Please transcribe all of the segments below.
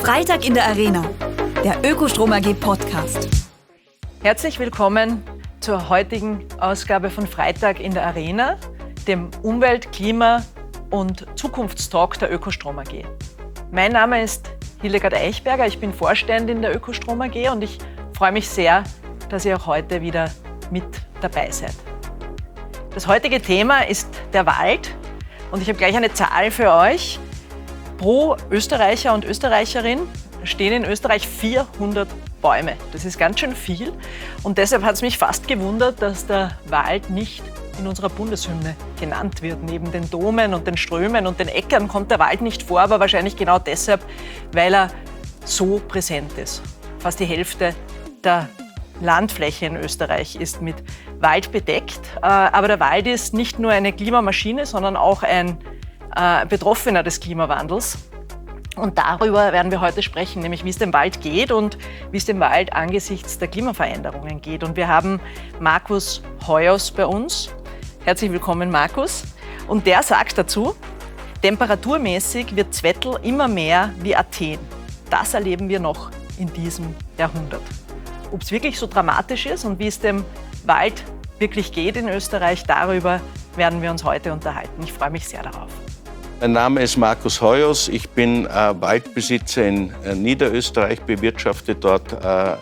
Freitag in der Arena, der Ökostrom AG Podcast. Herzlich willkommen zur heutigen Ausgabe von Freitag in der Arena, dem Umwelt-, Klima- und Zukunftstalk der Ökostrom AG. Mein Name ist Hildegard Eichberger, ich bin Vorständin der Ökostrom AG und ich freue mich sehr, dass ihr auch heute wieder mit dabei seid. Das heutige Thema ist der Wald und ich habe gleich eine Zahl für euch. Pro Österreicher und Österreicherin stehen in Österreich 400 Bäume. Das ist ganz schön viel und deshalb hat es mich fast gewundert, dass der Wald nicht in unserer Bundeshymne genannt wird. Neben den Domen und den Strömen und den Äckern kommt der Wald nicht vor, aber wahrscheinlich genau deshalb, weil er so präsent ist. Fast die Hälfte der Landfläche in Österreich ist mit Wald bedeckt. Aber der Wald ist nicht nur eine Klimamaschine, sondern auch ein Betroffener des Klimawandels. Und darüber werden wir heute sprechen, nämlich wie es dem Wald geht und wie es dem Wald angesichts der Klimaveränderungen geht. Und wir haben Markus Hoyos bei uns. Herzlich willkommen, Markus. Und der sagt dazu, temperaturmäßig wird Zwettl immer mehr wie Athen. Das erleben wir noch in diesem Jahrhundert. Ob es wirklich so dramatisch ist und wie es dem Wald wirklich geht in Österreich, darüber werden wir uns heute unterhalten. Ich freue mich sehr darauf. Mein Name ist Markus Hoyos, ich bin Waldbesitzer in Niederösterreich, bewirtschafte dort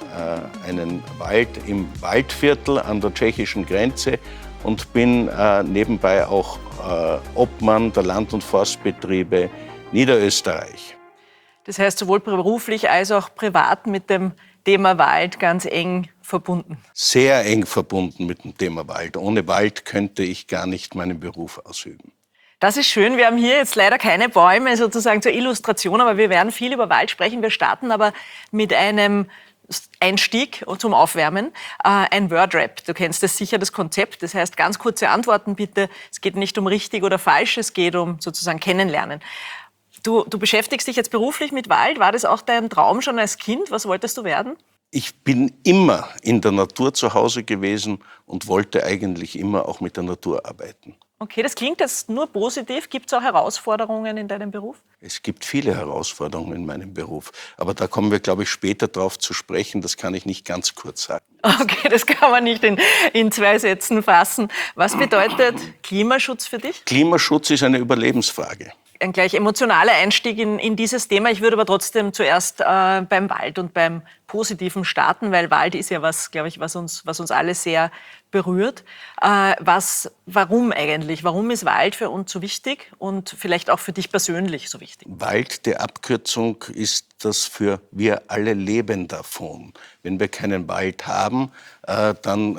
einen Wald im Waldviertel an der tschechischen Grenze und bin nebenbei auch Obmann der Land- und Forstbetriebe Niederösterreich. Das heißt, sowohl beruflich als auch privat mit dem Thema Wald ganz eng verbunden. Sehr eng verbunden mit dem Thema Wald. Ohne Wald könnte ich gar nicht meinen Beruf ausüben. Das ist schön. Wir haben hier jetzt leider keine Bäume sozusagen zur Illustration, aber wir werden viel über Wald sprechen. Wir starten aber mit einem Einstieg zum Aufwärmen, ein Wordrap. Du kennst das sicher, das Konzept. Das heißt, ganz kurze Antworten bitte. Es geht nicht um richtig oder falsch, es geht um sozusagen Kennenlernen. Du beschäftigst dich jetzt beruflich mit Wald. War das auch dein Traum schon als Kind? Was wolltest du werden? Ich bin immer in der Natur zu Hause gewesen und wollte eigentlich immer auch mit der Natur arbeiten. Okay, das klingt jetzt nur positiv. Gibt es auch Herausforderungen in deinem Beruf? Es gibt viele Herausforderungen in meinem Beruf. Aber da kommen wir, glaube ich, später drauf zu sprechen. Das kann ich nicht ganz kurz sagen. Okay, das kann man nicht in 2 Sätzen fassen. Was bedeutet Klimaschutz für dich? Klimaschutz ist eine Überlebensfrage. Ein gleich emotionaler Einstieg in dieses Thema. Ich würde aber trotzdem zuerst beim Wald und beim Positiven starten, weil Wald ist ja was, glaube ich, was uns alle sehr berührt. Warum eigentlich? Warum ist Wald für uns so wichtig und vielleicht auch für dich persönlich so wichtig? Wald, die Abkürzung ist das für wir alle leben davon. Wenn wir keinen Wald haben, dann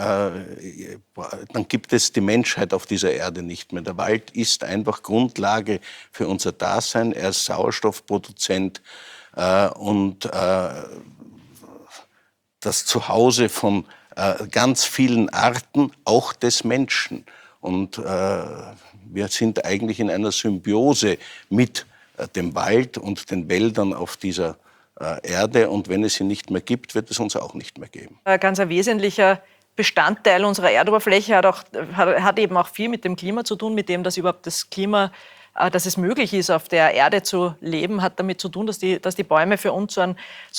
gibt es die Menschheit auf dieser Erde nicht mehr. Der Wald ist einfach Grundlage für unser Dasein. Er ist Sauerstoffproduzent und das Zuhause von ganz vielen Arten, auch des Menschen. Und wir sind eigentlich in einer Symbiose mit dem Wald und den Wäldern auf dieser Erde. Und wenn es sie nicht mehr gibt, wird es uns auch nicht mehr geben. Ganz ein wesentlicher Bestandteil unserer Erdoberfläche hat eben auch viel mit dem Klima zu tun, mit dem, dass überhaupt das Klima, dass es möglich ist, auf der Erde zu leben, hat damit zu tun, dass die Bäume für uns eine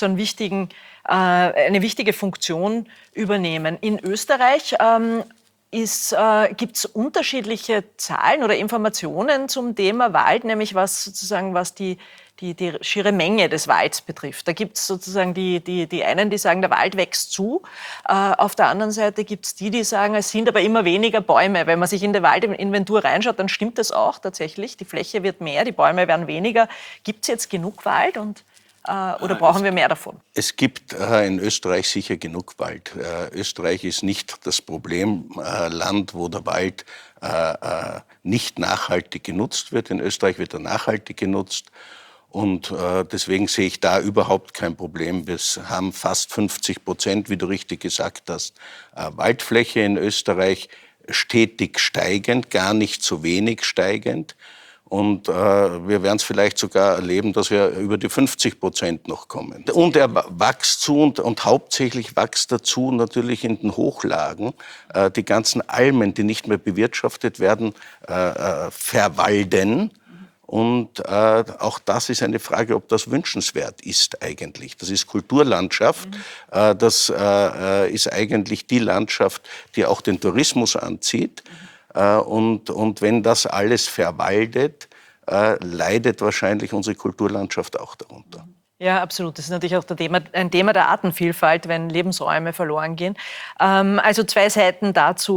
wichtige Funktion übernehmen. In Österreich gibt es unterschiedliche Zahlen oder Informationen zum Thema Wald, nämlich was die schiere Menge des Walds betrifft. Da gibt es sozusagen die einen, die sagen, der Wald wächst zu. Auf der anderen Seite gibt es die sagen, es sind aber immer weniger Bäume. Wenn man sich in die Waldinventur reinschaut, dann stimmt das auch tatsächlich. Die Fläche wird mehr, die Bäume werden weniger. Gibt es jetzt genug Wald oder brauchen wir mehr davon? Es gibt in Österreich sicher genug Wald. Österreich ist nicht das Problemland, wo der Wald nicht nachhaltig genutzt wird. In Österreich wird er nachhaltig genutzt. Und deswegen sehe ich da überhaupt kein Problem. Wir haben fast 50%, wie du richtig gesagt hast, Waldfläche in Österreich, stetig steigend, gar nicht so wenig steigend. Und wir werden es vielleicht sogar erleben, dass wir über die 50% noch kommen. Und er wächst zu und hauptsächlich wächst dazu natürlich in den Hochlagen. Die ganzen Almen, die nicht mehr bewirtschaftet werden, verwalden. Und auch das ist eine Frage, ob das wünschenswert ist eigentlich. Das ist Kulturlandschaft. Das ist eigentlich die Landschaft, die auch den Tourismus anzieht. Und wenn das alles verwaldet, leidet wahrscheinlich unsere Kulturlandschaft auch darunter. Ja, absolut. Das ist natürlich auch ein Thema der Artenvielfalt, wenn Lebensräume verloren gehen. Also 2 Seiten dazu.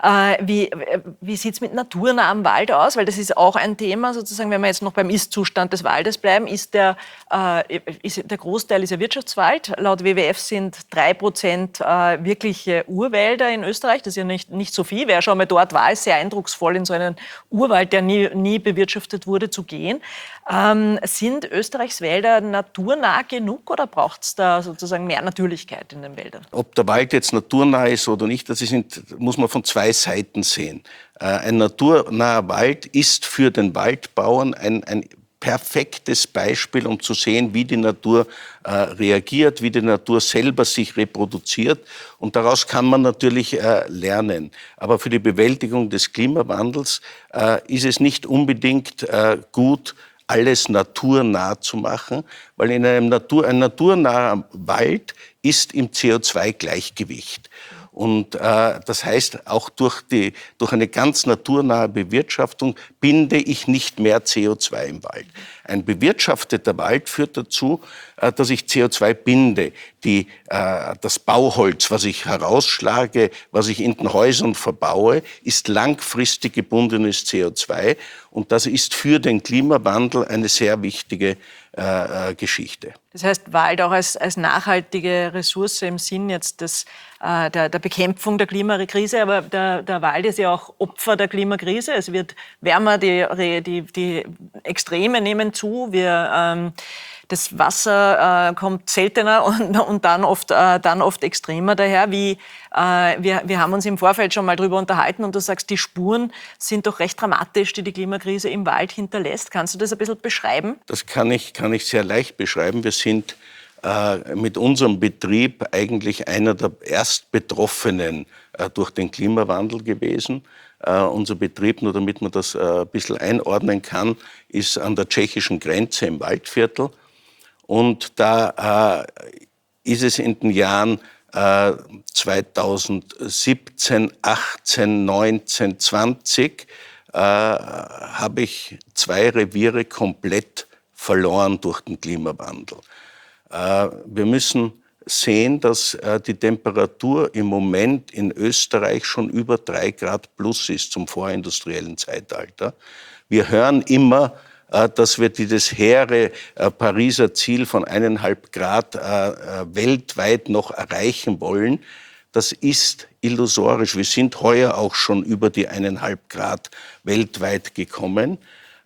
Wie sieht es mit naturnahem Wald aus? Weil das ist auch ein Thema, sozusagen, wenn wir jetzt noch beim Ist-Zustand des Waldes bleiben, der Großteil ist ja Wirtschaftswald. Laut WWF sind 3% wirkliche Urwälder in Österreich. Das ist ja nicht so viel. Wer schon mal dort war, ist sehr eindrucksvoll, in so einen Urwald, der nie bewirtschaftet wurde, zu gehen. Sind Österreichs Wälder naturnah genug oder braucht es da sozusagen mehr Natürlichkeit in den Wäldern? Ob der Wald jetzt naturnah ist oder nicht, muss man von 2 Seiten sehen. Ein naturnaher Wald ist für den Waldbauern ein perfektes Beispiel, um zu sehen, wie die Natur reagiert, wie die Natur selber sich reproduziert. Und daraus kann man natürlich lernen. Aber für die Bewältigung des Klimawandels ist es nicht unbedingt gut, alles naturnah zu machen, weil ein naturnaher Wald ist im CO2-Gleichgewicht. Und das heißt, auch durch eine ganz naturnahe Bewirtschaftung binde ich nicht mehr CO2 im Wald. Ein bewirtschafteter Wald führt dazu, dass ich CO2 binde. Das Bauholz, was ich herausschlage, was ich in den Häusern verbaue, ist langfristig gebundenes CO2. Und das ist für den Klimawandel eine sehr wichtige Geschichte. Das heißt, Wald auch als nachhaltige Ressource im Sinn jetzt der Bekämpfung der Klimakrise, aber der Wald ist ja auch Opfer der Klimakrise. Es wird wärmer, die Extreme nehmen zu, das Wasser kommt seltener und dann oft extremer daher. Wir haben uns im Vorfeld schon mal darüber unterhalten und du sagst, die Spuren sind doch recht dramatisch, die Klimakrise im Wald hinterlässt. Kannst du das ein bisschen beschreiben? Das kann ich sehr leicht beschreiben. Wir sind mit unserem Betrieb eigentlich einer der Erstbetroffenen durch den Klimawandel gewesen. Unser Betrieb, nur damit man das ein bisschen einordnen kann, ist an der tschechischen Grenze im Waldviertel. Und da ist es in den Jahren 2017, 18, 19, 20 habe ich 2 Reviere komplett verloren durch den Klimawandel. Wir müssen sehen, dass die Temperatur im Moment in Österreich schon über 3 Grad plus ist zum vorindustriellen Zeitalter. Wir hören immer, dass wir dieses hehre Pariser Ziel von 1,5 Grad weltweit noch erreichen wollen. Das ist illusorisch. Wir sind heuer auch schon über die 1,5 Grad weltweit gekommen.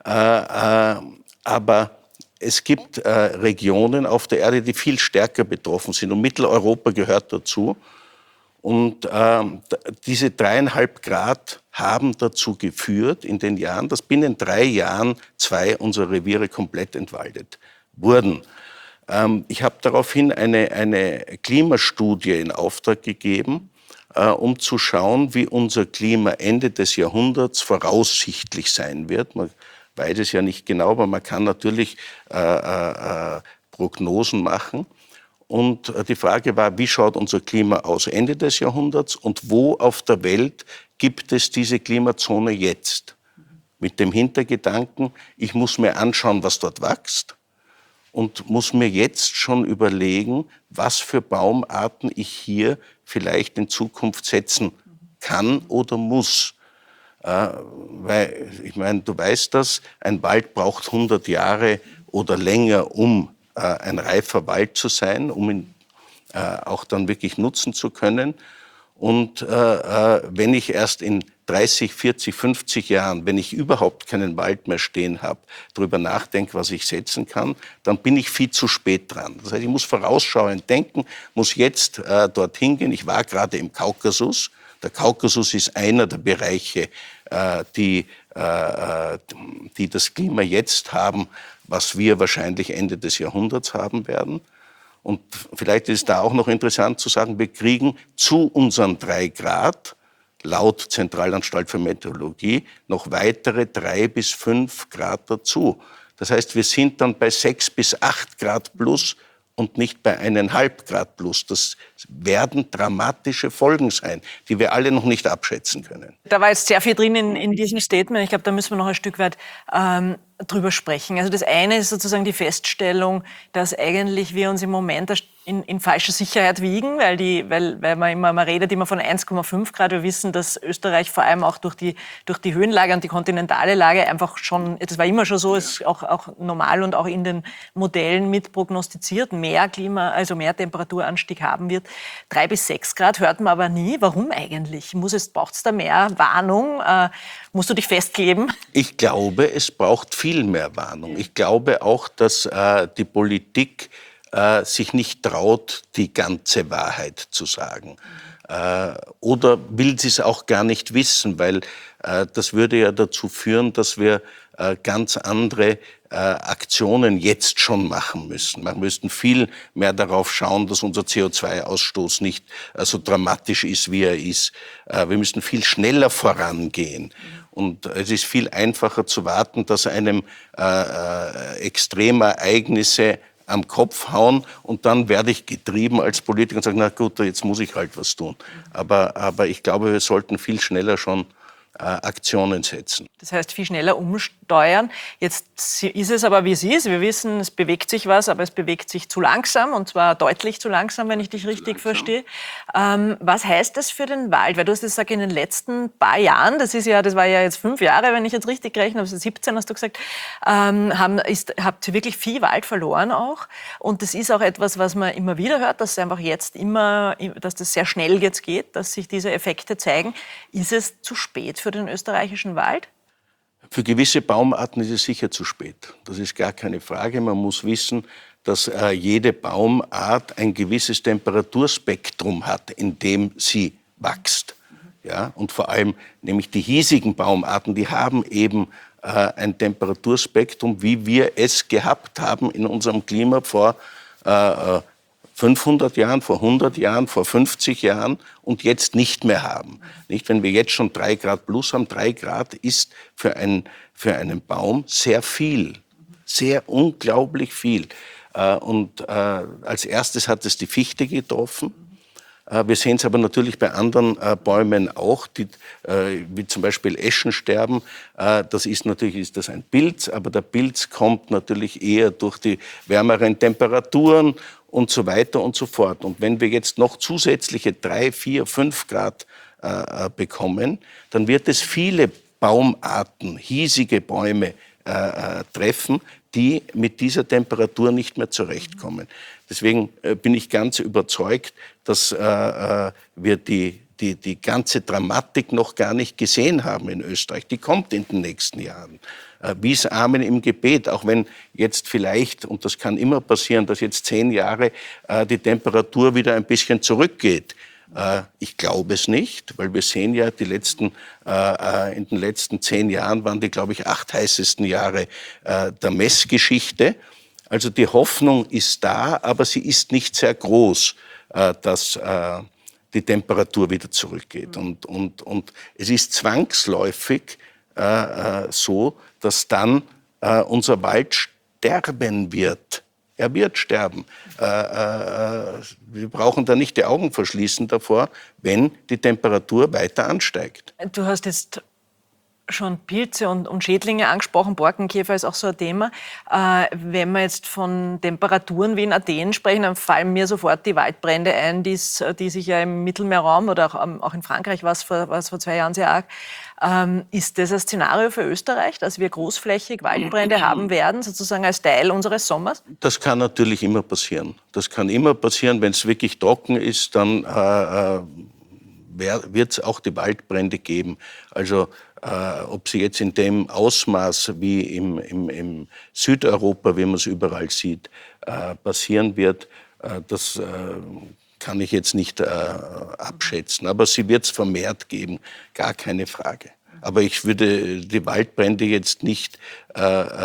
Aber es gibt Regionen auf der Erde, die viel stärker betroffen sind. Und Mitteleuropa gehört dazu. Und diese 3,5 Grad haben dazu geführt in den Jahren, dass binnen 3 Jahren 2 unserer Reviere komplett entwaldet wurden. Ich habe daraufhin eine Klimastudie in Auftrag gegeben, um zu schauen, wie unser Klima Ende des Jahrhunderts voraussichtlich sein wird. Man weiß es ja nicht genau, aber man kann natürlich Prognosen machen. Und die Frage war, wie schaut unser Klima aus Ende des Jahrhunderts und wo auf der Welt gibt es diese Klimazone jetzt? Mit dem Hintergedanken, ich muss mir anschauen, was dort wächst und muss mir jetzt schon überlegen, was für Baumarten ich hier vielleicht in Zukunft setzen kann oder muss. Weil, ich meine, du weißt das, ein Wald braucht 100 Jahre oder länger, um ein reifer Wald zu sein, um ihn auch dann wirklich nutzen zu können. Und wenn ich erst in 30, 40, 50 Jahren, wenn ich überhaupt keinen Wald mehr stehen habe, darüber nachdenke, was ich setzen kann, dann bin ich viel zu spät dran. Das heißt, ich muss vorausschauend denken, muss jetzt dorthin gehen. Ich war gerade im Kaukasus. Der Kaukasus ist einer der Bereiche, die das Klima jetzt haben, was wir wahrscheinlich Ende des Jahrhunderts haben werden. Und vielleicht ist es da auch noch interessant zu sagen, wir kriegen zu unseren 3 Grad laut Zentralanstalt für Meteorologie noch weitere 3 bis 5 Grad dazu. Das heißt, wir sind dann bei 6 bis 8 Grad plus und nicht bei 1,5 Grad plus. Das werden dramatische Folgen sein, die wir alle noch nicht abschätzen können. Da war jetzt sehr viel drin in diesem Statement. Ich glaube, da müssen wir noch ein Stück weit drüber sprechen. Also das eine ist sozusagen die Feststellung, dass eigentlich wir uns im Moment in falscher Sicherheit wiegen, weil man redet immer von 1,5 Grad. Wir wissen, dass Österreich vor allem auch durch die Höhenlage und die kontinentale Lage einfach schon, das war immer schon so, ist auch normal und auch in den Modellen mit prognostiziert, mehr Temperaturanstieg haben wird. 3 bis 6 Grad hört man aber nie. Warum eigentlich? Braucht es da mehr Warnung? Musst du dich festkleben? Ich glaube, es braucht viel mehr Warnung. Ich glaube auch, dass die Politik sich nicht traut, die ganze Wahrheit zu sagen. Oder will sie es auch gar nicht wissen, weil das würde ja dazu führen, dass wir ganz andere Aktionen jetzt schon machen müssen. Wir müssten viel mehr darauf schauen, dass unser CO2-Ausstoß nicht so dramatisch ist, wie er ist. Wir müssen viel schneller vorangehen. Und es ist viel einfacher zu warten, dass einem Extremereignisse am Kopf hauen und dann werde ich getrieben als Politiker und sage, na gut, jetzt muss ich halt was tun. Aber ich glaube, wir sollten viel schneller schon Aktionen setzen. Das heißt, viel schneller umsteuern. Jetzt ist es aber, wie es ist. Wir wissen, es bewegt sich was, aber es bewegt sich zu langsam, und zwar deutlich zu langsam, wenn ich dich richtig verstehe. Was heißt das für den Wald? Weil du hast gesagt, in den letzten paar Jahren, das war ja jetzt 5 Jahre, wenn ich jetzt richtig gerechnet habe, 17 hast du gesagt, habt ihr wirklich viel Wald verloren auch. Und das ist auch etwas, was man immer wieder hört, dass es einfach dass das sehr schnell jetzt geht, dass sich diese Effekte zeigen. Ist es zu spät für den österreichischen Wald? Für gewisse Baumarten ist es sicher zu spät. Das ist gar keine Frage. Man muss wissen, dass jede Baumart ein gewisses Temperaturspektrum hat, in dem sie wächst. Ja? Und vor allem nämlich die hiesigen Baumarten, die haben eben ein Temperaturspektrum, wie wir es gehabt haben in unserem Klima vor 500 Jahren, vor 100 Jahren, vor 50 Jahren und jetzt nicht mehr haben. Nicht, wenn wir jetzt schon 3 Grad plus haben, 3 Grad ist für einen Baum sehr viel, sehr unglaublich viel. Und als erstes hat es die Fichte getroffen. Wir sehen es aber natürlich bei anderen Bäumen auch, wie zum Beispiel Eschensterben. Das ist ein Pilz, aber der Pilz kommt natürlich eher durch die wärmeren Temperaturen und so weiter und so fort. Und wenn wir jetzt noch zusätzliche 3, 4, 5 Grad bekommen, dann wird es viele Baumarten, hiesige Bäume treffen, die mit dieser Temperatur nicht mehr zurechtkommen. Deswegen bin ich ganz überzeugt, dass wir die ganze Dramatik noch gar nicht gesehen haben in Österreich. Die kommt in den nächsten Jahren. Wie es Amen im Gebet, auch wenn jetzt vielleicht, und das kann immer passieren, dass jetzt 10 Jahre die Temperatur wieder ein bisschen zurückgeht. Ich glaube es nicht, weil wir sehen ja, in den letzten 10 Jahren waren die, glaube ich, 8 heißesten Jahre der Messgeschichte. Also die Hoffnung ist da, aber sie ist nicht sehr groß, dass die Temperatur wieder zurückgeht. Und es ist zwangsläufig so, dass dann unser Wald sterben wird. Er wird sterben. Wir brauchen da nicht die Augen verschließen davor, wenn die Temperatur weiter ansteigt. Du hast jetzt schon Pilze und Schädlinge angesprochen, Borkenkäfer ist auch so ein Thema. Wenn wir jetzt von Temperaturen wie in Athen sprechen, dann fallen mir sofort die Waldbrände ein, die sich ja im Mittelmeerraum oder auch in Frankreich war es vor 2 Jahren sehr arg. Ist das ein Szenario für Österreich, dass wir großflächig Waldbrände haben werden, sozusagen als Teil unseres Sommers? Das kann natürlich immer passieren. Das kann immer passieren, wenn es wirklich trocken ist, dann wird es auch die Waldbrände geben. Also ob sie jetzt in dem Ausmaß wie im Südeuropa, wie man es überall sieht, passieren wird, das kann ich jetzt nicht abschätzen. Aber sie wird es vermehrt geben, gar keine Frage. Aber ich würde die Waldbrände jetzt nicht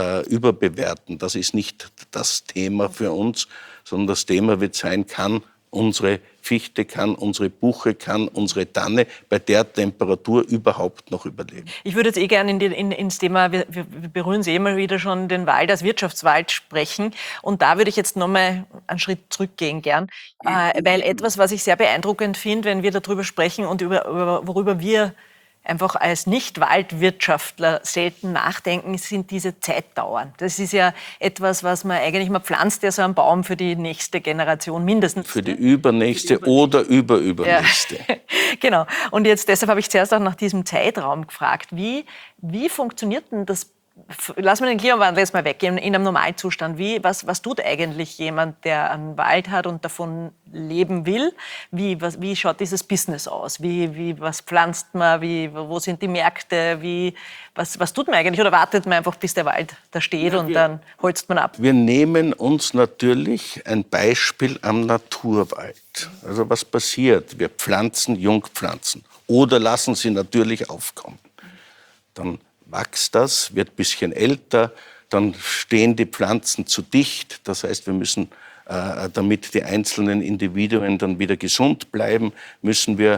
überbewerten. Das ist nicht das Thema für uns, sondern das Thema wird sein, kann unsere Fichte kann, unsere Buche kann, unsere Tanne bei der Temperatur überhaupt noch überleben. Ich würde jetzt gerne ins Thema, wir berühren Sie immer wieder schon, den Wald als Wirtschaftswald sprechen. Und da würde ich jetzt nochmal einen Schritt zurückgehen gern. Weil etwas, was ich sehr beeindruckend finde, wenn wir darüber sprechen und worüber wir einfach als Nicht-Waldwirtschaftler selten nachdenken, sind diese Zeitdauern. Das ist ja etwas, was man pflanzt ja so einen Baum für die nächste Generation mindestens. Für die übernächste oder überübernächste. Ja. Genau. Und jetzt deshalb habe ich zuerst auch nach diesem Zeitraum gefragt. Wie funktioniert denn das? Lassen wir den Klimawandel jetzt mal weg, in einem Normalzustand. Was tut eigentlich jemand, der einen Wald hat und davon leben will? Wie schaut dieses Business aus? Was pflanzt man? Wo sind die Märkte? Was tut man eigentlich? Oder wartet man einfach, bis der Wald da steht und dann holzt man ab? Wir nehmen uns natürlich ein Beispiel am Naturwald. Also was passiert? Wir pflanzen Jungpflanzen oder lassen sie natürlich aufkommen. Dann wächst das, wird ein bisschen älter, dann stehen die Pflanzen zu dicht. Das heißt, wir müssen, damit die einzelnen Individuen dann wieder gesund bleiben, müssen wir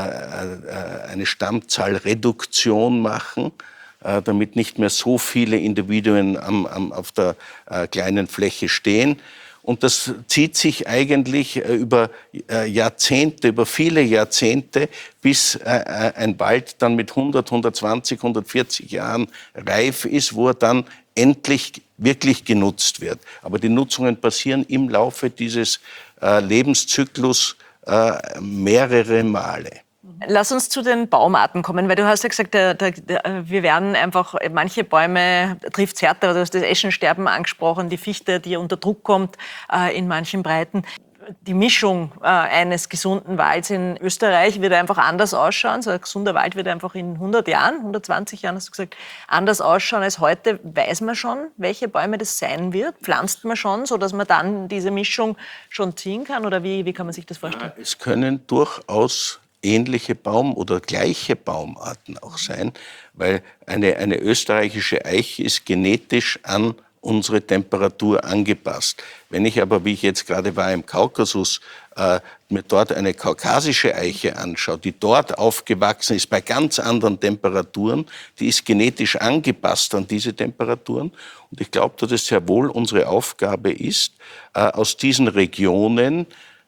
eine Stammzahlreduktion machen, damit nicht mehr so viele Individuen auf der kleinen Fläche stehen. Und das zieht sich eigentlich über Jahrzehnte, über viele Jahrzehnte, bis ein Wald dann mit 100, 120, 140 Jahren reif ist, wo er dann endlich wirklich genutzt wird. Aber die Nutzungen passieren im Laufe dieses Lebenszyklus mehrere Male. Lass uns zu den Baumarten kommen, weil du hast ja gesagt, wir werden einfach, manche Bäume trifft es härter, du hast das Eschensterben angesprochen, die Fichte, die unter Druck kommt in manchen Breiten. Die Mischung eines gesunden Walds in Österreich wird einfach anders ausschauen. So ein gesunder Wald wird einfach in 100 Jahren, 120 Jahren, hast du gesagt, anders ausschauen als heute. Weiß man schon, welche Bäume das sein wird? Pflanzt man schon, sodass man dann diese Mischung schon ziehen kann? Oder wie kann man sich das vorstellen? Es können durchaus ähnliche oder gleiche Baumarten auch sein, weil eine österreichische Eiche ist genetisch an unsere Temperatur angepasst. Wenn ich aber, wie ich jetzt gerade war im Kaukasus, mir dort eine kaukasische Eiche anschaue, die dort aufgewachsen ist bei ganz anderen Temperaturen, die ist genetisch angepasst an diese Temperaturen. Und ich glaube, dass es sehr wohl unsere Aufgabe ist, aus diesen Regionen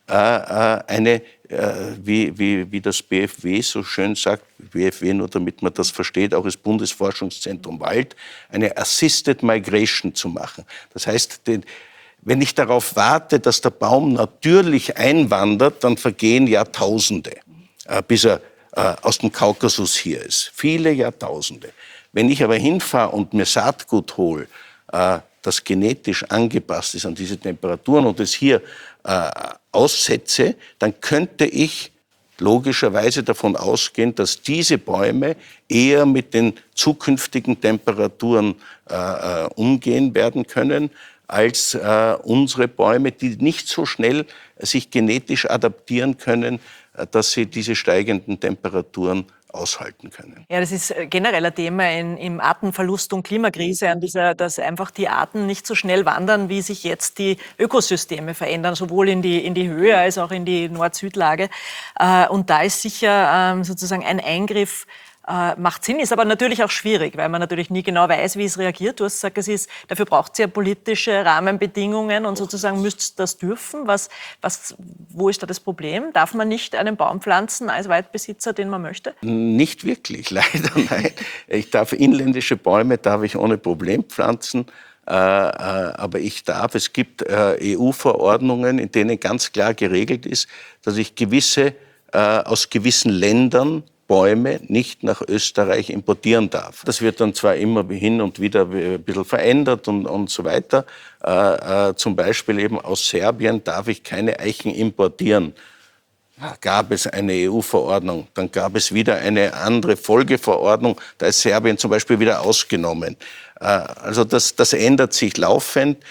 wie das BFW so schön sagt, BFW nur damit man das versteht, auch das Bundesforschungszentrum Wald, eine Assisted Migration zu machen. Das heißt, wenn ich darauf warte, dass der Baum natürlich einwandert, dann vergehen Jahrtausende, bis er aus dem Kaukasus hier ist. Viele Jahrtausende. Wenn ich aber hinfahre und mir Saatgut hole, das genetisch angepasst ist an diese Temperaturen und es hier aussetze, dann könnte ich logischerweise davon ausgehen, dass diese Bäume eher mit den zukünftigen Temperaturen umgehen werden können, als unsere Bäume, die nicht so schnell sich genetisch adaptieren können, dass sie diese steigenden Temperaturen aushalten können. Ja, das ist generell ein Thema im Artenverlust und Klimakrise, dass einfach die Arten nicht so schnell wandern, wie sich jetzt die Ökosysteme verändern, sowohl in die Höhe als auch in die Nord-Süd-Lage. Und da ist sicher sozusagen ein Eingriff macht Sinn, ist aber natürlich auch schwierig, weil man natürlich nie genau weiß, wie es reagiert. Du hast gesagt, dafür braucht es ja politische Rahmenbedingungen und sozusagen müsst das dürfen. Wo ist da das Problem? Darf man nicht einen Baum pflanzen als Waldbesitzer, den man möchte? Nicht wirklich, leider nein. Inländische Bäume darf ich ohne Problem pflanzen. Aber es gibt EU-Verordnungen, in denen ganz klar geregelt ist, dass ich aus gewissen Ländern Bäume nicht nach Österreich importieren darf. Das wird dann zwar immer hin und wieder ein bisschen verändert und so weiter. Zum Beispiel eben aus Serbien darf ich keine Eichen importieren. Da gab es eine EU-Verordnung, dann gab es wieder eine andere Folgeverordnung, da ist Serbien zum Beispiel wieder ausgenommen. Also das ändert sich laufend.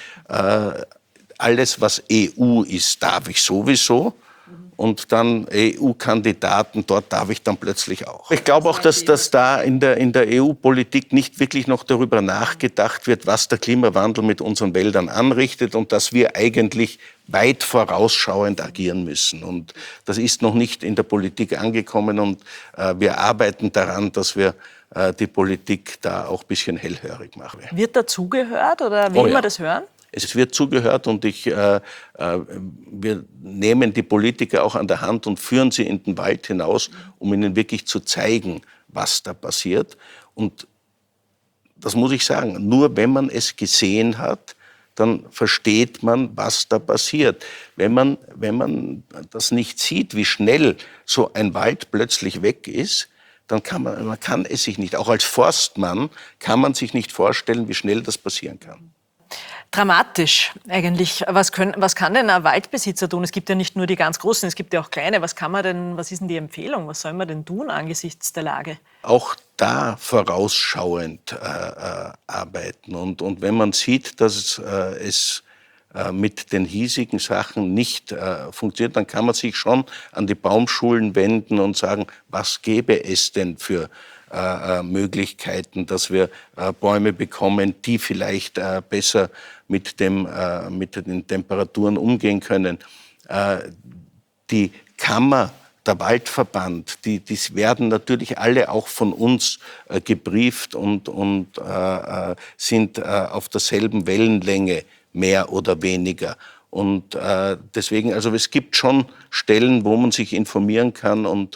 Alles, was EU ist, darf ich sowieso. Und dann EU-Kandidaten, dort darf ich dann plötzlich auch. Ich glaube auch, dass da in der EU-Politik nicht wirklich noch darüber nachgedacht wird, was der Klimawandel mit unseren Wäldern anrichtet und dass wir eigentlich weit vorausschauend agieren müssen. Und das ist noch nicht in der Politik angekommen und wir arbeiten daran, dass wir die Politik da auch ein bisschen hellhörig machen. Wird dazugehört oder will man das hören? Es wird zugehört und wir nehmen die Politiker auch an der Hand und führen sie in den Wald hinaus, um ihnen wirklich zu zeigen, was da passiert. Und das muss ich sagen, nur wenn man es gesehen hat, dann versteht man, was da passiert. Wenn man das nicht sieht, wie schnell so ein Wald plötzlich weg ist, dann man kann es sich nicht, auch als Forstmann kann man sich nicht vorstellen, wie schnell das passieren kann. Dramatisch eigentlich. Was kann denn ein Waldbesitzer tun? Es gibt ja nicht nur die ganz Großen, es gibt ja auch kleine. Was ist denn die Empfehlung? Was soll man denn tun angesichts der Lage? Auch da vorausschauend arbeiten. Und wenn man sieht, dass es mit den hiesigen Sachen nicht funktioniert, dann kann man sich schon an die Baumschulen wenden und sagen, was gäbe es denn für Möglichkeiten, dass wir Bäume bekommen, die vielleicht besser mit den Temperaturen umgehen können. Die Kammer, der Waldverband, die werden natürlich alle auch von uns gebrieft und sind auf derselben Wellenlänge, mehr oder weniger. Und deswegen, also es gibt schon Stellen, wo man sich informieren kann und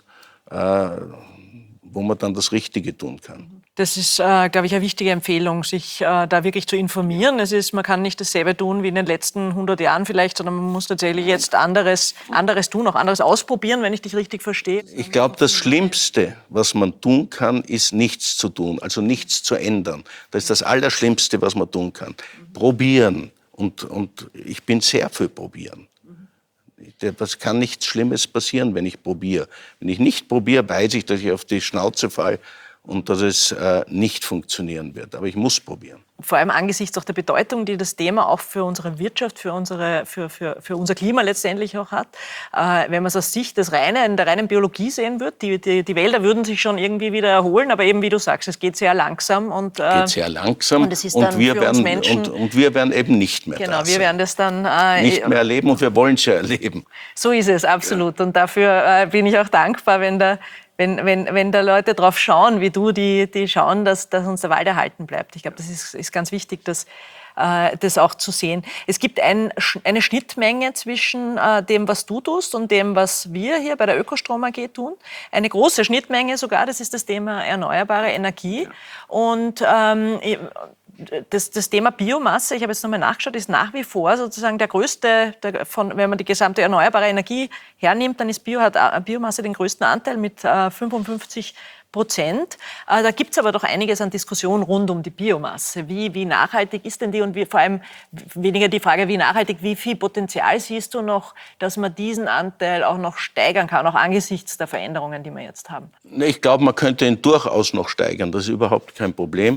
wo man dann das Richtige tun kann. Das ist, glaube ich, eine wichtige Empfehlung, sich da wirklich zu informieren. Man kann nicht dasselbe tun wie in den letzten 100 Jahren vielleicht, sondern man muss tatsächlich jetzt anderes tun, auch anderes ausprobieren, wenn ich dich richtig verstehe. Ich glaube, das Schlimmste, was man tun kann, ist nichts zu tun, also nichts zu ändern. Das ist das Allerschlimmste, was man tun kann. Probieren. Und ich bin sehr für Probieren. Das kann nichts Schlimmes passieren, wenn ich probiere. Wenn ich nicht probiere, weiß ich, dass ich auf die Schnauze falle und dass es nicht funktionieren wird. Aber ich muss probieren. Vor allem angesichts auch der Bedeutung, die das Thema auch für unsere Wirtschaft, für unser Klima letztendlich auch hat. Wenn man es aus Sicht der reinen Biologie sehen wird, die Wälder würden sich schon irgendwie wieder erholen, aber eben wie du sagst, es geht sehr langsam. Und es ist dann wir werden eben nicht mehr genau, da wir werden das dann nicht mehr erleben und wir wollen es ja erleben. So ist es, absolut. Ja. Und dafür bin ich auch dankbar, wenn da Leute drauf schauen, wie du, die schauen, dass uns der Wald erhalten bleibt. Ich glaube, das ist ganz wichtig, das auch zu sehen. Es gibt eine Schnittmenge zwischen dem, was du tust und dem, was wir hier bei der Ökostrom AG tun. Eine große Schnittmenge sogar, das ist das Thema erneuerbare Energie. Ja. Und das Thema Biomasse, ich habe jetzt nochmal nachgeschaut, ist nach wie vor sozusagen der größte, wenn man die gesamte erneuerbare Energie hernimmt, dann hat Biomasse den größten Anteil mit 55%. Da gibt es aber doch einiges an Diskussion rund um die Biomasse. Wie nachhaltig ist denn die und vor allem weniger die Frage, wie nachhaltig, wie viel Potenzial siehst du noch, dass man diesen Anteil auch noch steigern kann, auch angesichts der Veränderungen, die wir jetzt haben? Ich glaube, man könnte ihn durchaus noch steigern, das ist überhaupt kein Problem.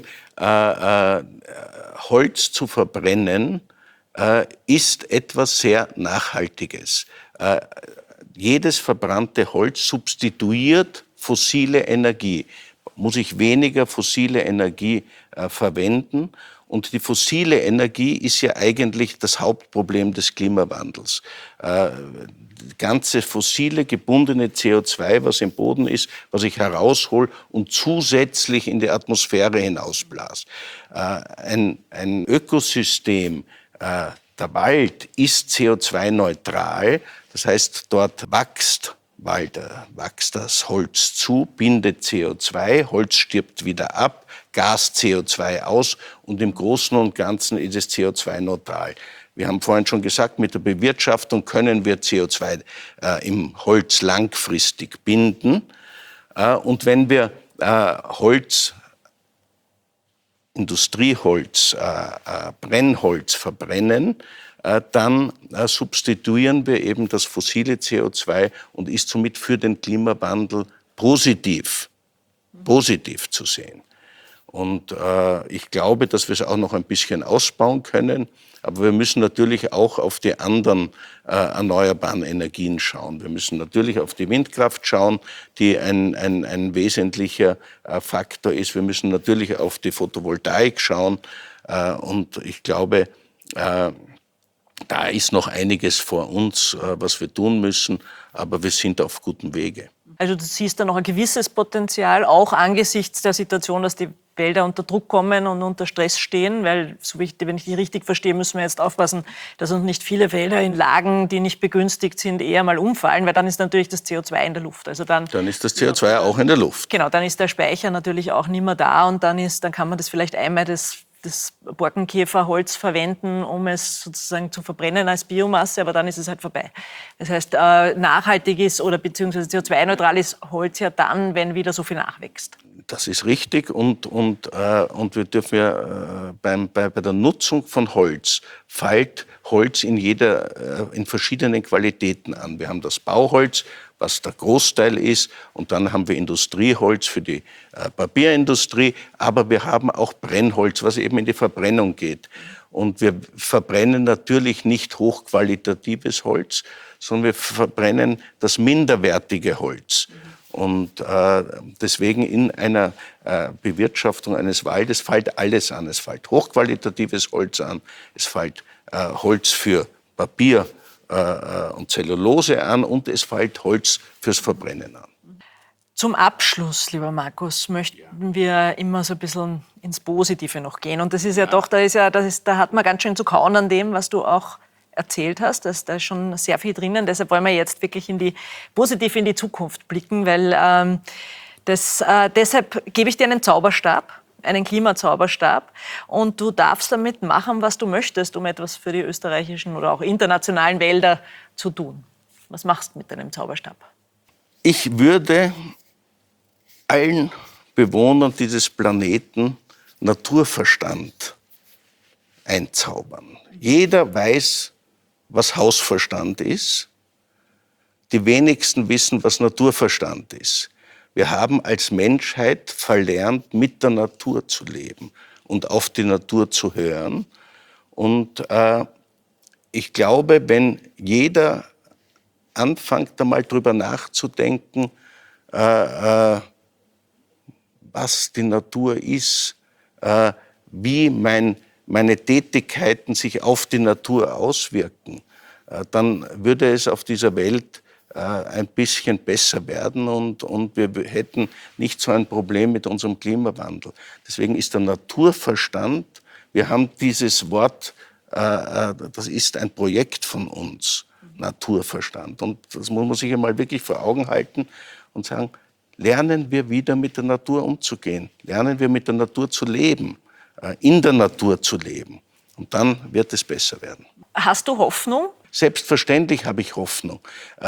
Holz zu verbrennen ist etwas sehr Nachhaltiges. Jedes verbrannte Holz substituiert fossile Energie. Muss ich weniger fossile Energie verwenden? Und die fossile Energie ist ja eigentlich das Hauptproblem des Klimawandels. Ganze fossile gebundene CO2, was im Boden ist, was ich heraushol und zusätzlich in die Atmosphäre hinausblas. Ein Ökosystem, der Wald ist CO2-neutral, das heißt, dort wächst das Holz zu, bindet CO2, Holz stirbt wieder ab, gast CO2 aus und im Großen und Ganzen ist es CO2-neutral. Wir haben vorhin schon gesagt, mit der Bewirtschaftung können wir CO2 im Holz langfristig binden. Und wenn wir Holz, Industrieholz, Brennholz verbrennen, dann substituieren wir eben das fossile CO2 und ist somit für den Klimawandel positiv zu sehen. Und ich glaube, dass wir es auch noch ein bisschen ausbauen können. Aber wir müssen natürlich auch auf die anderen erneuerbaren Energien schauen. Wir müssen natürlich auf die Windkraft schauen, die ein wesentlicher Faktor ist. Wir müssen natürlich auf die Photovoltaik schauen. Und ich glaube, da da ist noch einiges vor uns, was wir tun müssen, aber wir sind auf gutem Wege. Also du siehst da noch ein gewisses Potenzial, auch angesichts der Situation, dass die Wälder unter Druck kommen und unter Stress stehen, weil, wenn ich die richtig verstehe, müssen wir jetzt aufpassen, dass uns nicht viele Wälder in Lagen, die nicht begünstigt sind, eher mal umfallen, weil dann ist natürlich das CO2 in der Luft. Also dann ist das CO2 auch in der Luft. Genau, dann ist der Speicher natürlich auch nicht mehr da und dann kann man das vielleicht einmal das Borkenkäferholz verwenden, um es sozusagen zu verbrennen als Biomasse, aber dann ist es halt vorbei. Das heißt, nachhaltig ist oder beziehungsweise CO2-neutral ist Holz ja dann, wenn wieder so viel nachwächst. Das ist richtig und wir dürfen ja bei der Nutzung von Holz fällt Holz in verschiedenen Qualitäten an. Wir haben das Bauholz, was der Großteil ist, und dann haben wir Industrieholz für die Papierindustrie, aber wir haben auch Brennholz, was eben in die Verbrennung geht. Und wir verbrennen natürlich nicht hochqualitatives Holz, sondern wir verbrennen das minderwertige Holz. Und deswegen in einer Bewirtschaftung eines Waldes fällt alles an. Es fällt hochqualitatives Holz an, es fällt Holz für Papier und Zellulose an und es fällt Holz fürs Verbrennen an. Zum Abschluss, lieber Markus, möchten wir immer so ein bisschen ins Positive noch gehen. Und das ist ja doch, da hat man ganz schön zu kauen an dem, was du auch erzählt hast. Da ist schon sehr viel drinnen. Deshalb wollen wir jetzt wirklich positiv in die Zukunft blicken, weil deshalb gebe ich dir einen Zauberstab, einen Klimazauberstab, und du darfst damit machen, was du möchtest, um etwas für die österreichischen oder auch internationalen Wälder zu tun. Was machst du mit deinem Zauberstab? Ich würde allen Bewohnern dieses Planeten Naturverstand einzaubern. Jeder weiß, was Hausverstand ist. Die wenigsten wissen, was Naturverstand ist. Wir haben als Menschheit verlernt, mit der Natur zu leben und auf die Natur zu hören. Und ich glaube, wenn jeder anfängt, einmal drüber nachzudenken, was die Natur ist, wie meine Tätigkeiten sich auf die Natur auswirken, dann würde es auf dieser Welt ein bisschen besser werden und wir hätten nicht so ein Problem mit unserem Klimawandel. Deswegen ist der Naturverstand, wir haben dieses Wort, das ist ein Projekt von uns, Naturverstand. Und das muss man sich einmal wirklich vor Augen halten und sagen, lernen wir wieder mit der Natur umzugehen, lernen wir mit der Natur zu leben, in der Natur zu leben. Und dann wird es besser werden. Hast du Hoffnung? Selbstverständlich habe ich Hoffnung.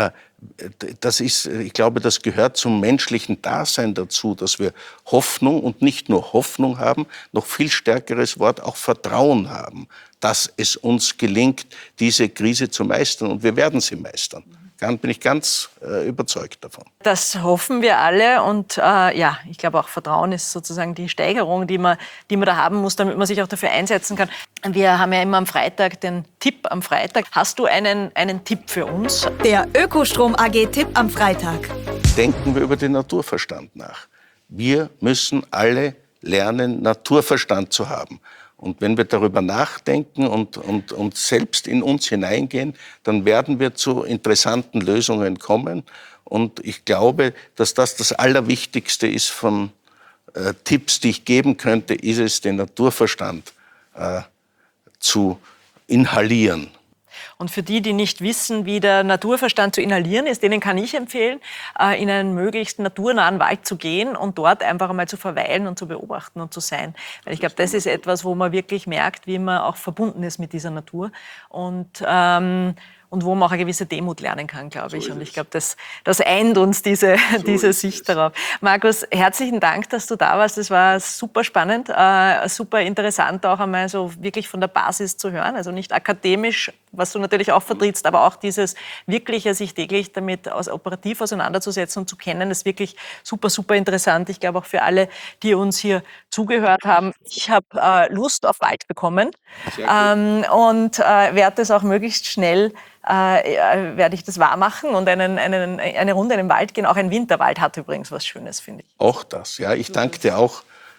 Ich glaube, das gehört zum menschlichen Dasein dazu, dass wir Hoffnung und nicht nur Hoffnung haben, noch viel stärkeres Wort, auch Vertrauen haben, dass es uns gelingt, diese Krise zu meistern. Und wir werden sie meistern. Bin ich ganz überzeugt davon. Das hoffen wir alle und ich glaube auch Vertrauen ist sozusagen die Steigerung, die man da haben muss, damit man sich auch dafür einsetzen kann. Wir haben ja immer am Freitag den Tipp am Freitag. Hast du einen Tipp für uns? Der Ökostrom AG Tipp am Freitag. Denken wir über den Naturverstand nach. Wir müssen alle lernen, Naturverstand zu haben. Und wenn wir darüber nachdenken und selbst in uns hineingehen, dann werden wir zu interessanten Lösungen kommen. Und ich glaube, dass das Allerwichtigste ist von Tipps, die ich geben könnte, ist es, den Naturverstand zu inhalieren. Und für die nicht wissen, wie der Naturverstand zu inhalieren ist, denen kann ich empfehlen, in einen möglichst naturnahen Wald zu gehen und dort einfach einmal zu verweilen und zu beobachten und zu sein. Weil ich glaube, das ist etwas, wo man wirklich merkt, wie man auch verbunden ist mit dieser Natur und wo man auch eine gewisse Demut lernen kann, glaube ich. Und ich glaube, das eint uns diese Sicht darauf. Markus, herzlichen Dank, dass du da warst. Das war super spannend, super interessant, auch einmal so wirklich von der Basis zu hören. Also nicht akademisch, was du natürlich auch vertrittst, aber auch dieses wirkliche, sich täglich damit operativ auseinanderzusetzen und zu kennen, ist wirklich super, super interessant. Ich glaube auch für alle, die uns hier zugehört haben. Ich habe Lust auf Wald bekommen und werde das auch möglichst schnell werde ich das wahr machen und eine Runde in den Wald gehen. Auch ein Winterwald hat übrigens was Schönes, finde ich. Auch das, ja. Ich danke dir auch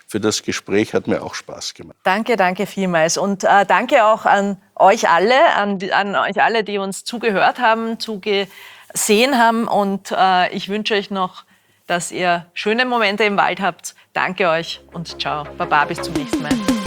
für das Gespräch. Hat mir auch Spaß gemacht. Danke, danke vielmals. Und danke auch an euch alle, an euch alle, die uns zugehört haben, zugesehen haben. Und ich wünsche euch noch, dass ihr schöne Momente im Wald habt. Danke euch und ciao. Baba, bis zum nächsten Mal.